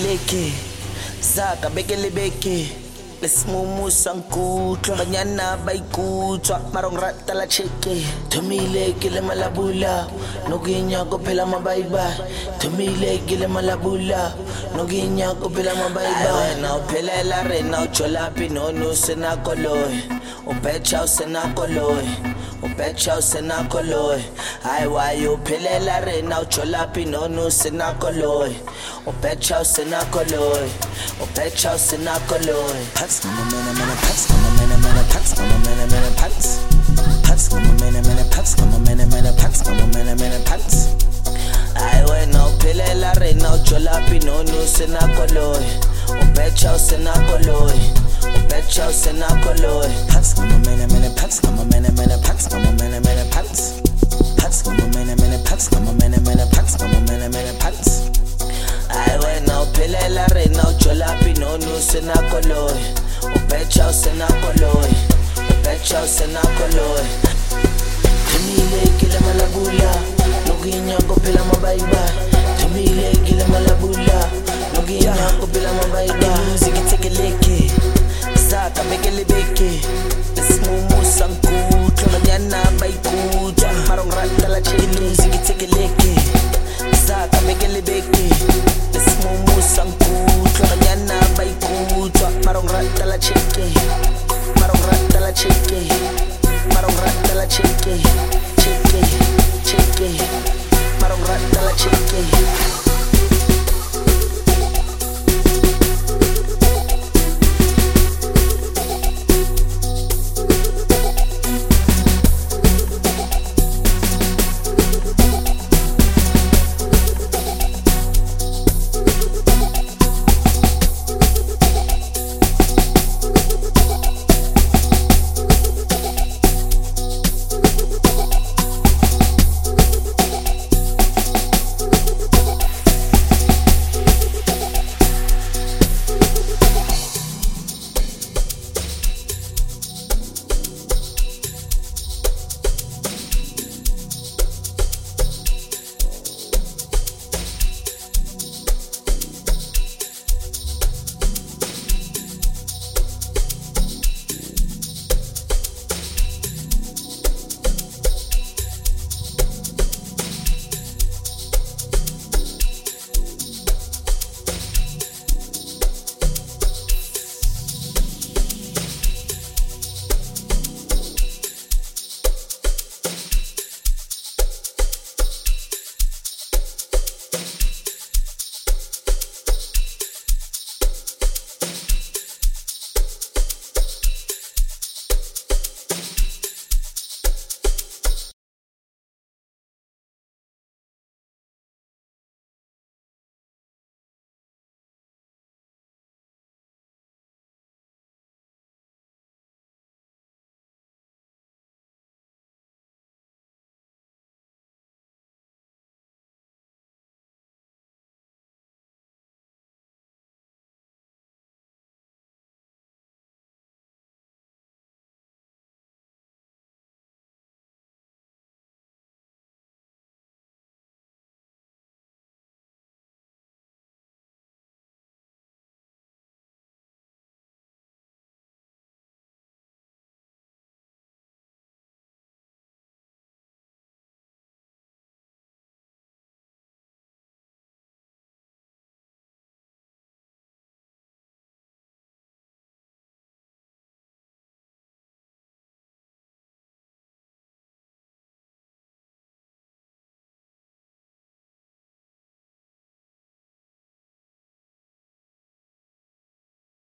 leke Zaka bekele beke Lesmumu sankutwa Banyana baikutwa Marong rata la cheke Tumile kile malabula Noginya ko pela mabaiba Tumile kile malabula Noginya ko pela mabaiba Wena upele la rena uchola pinonu sena koloy Upecha usena koloy Upecha usena koloy Ay wayo upele la rena uchola pinonu sena koloy Upecha usena koloy Upecha usena koloy Pats, I'm a man, pats, I'm a man, pats, I'm a man, pats. Pats, I'm a man, pats, I'm a man, pats, I'm a man, pats. Ay, bueno, pele la reina, chola pinonu sena koloy. Upecha usena koloy. Upecha usena koloy. Pats, I'm a man, pats, I'm a man, pats, I'm a man, pats. Pats, I'm a man, pats, I'm a man, pats, I'm a man, pats. Ay, bueno, pele la reina, chola pinonu sena koloy. Upecha usena koloy. Upecha usena koloy. Tumile kile malabula Noginya ko pila mabaiba Tumile kile malabula Noginya ko pila mabaiba Zigi teke leke Zaka bekele beke Lesmumu sankutwa Banyana baikutwa Marong rata la cheke Zigi teke leke Zaka bekele beke Lesmumu sankutwa Banyana baikutwa Marong rata la cheke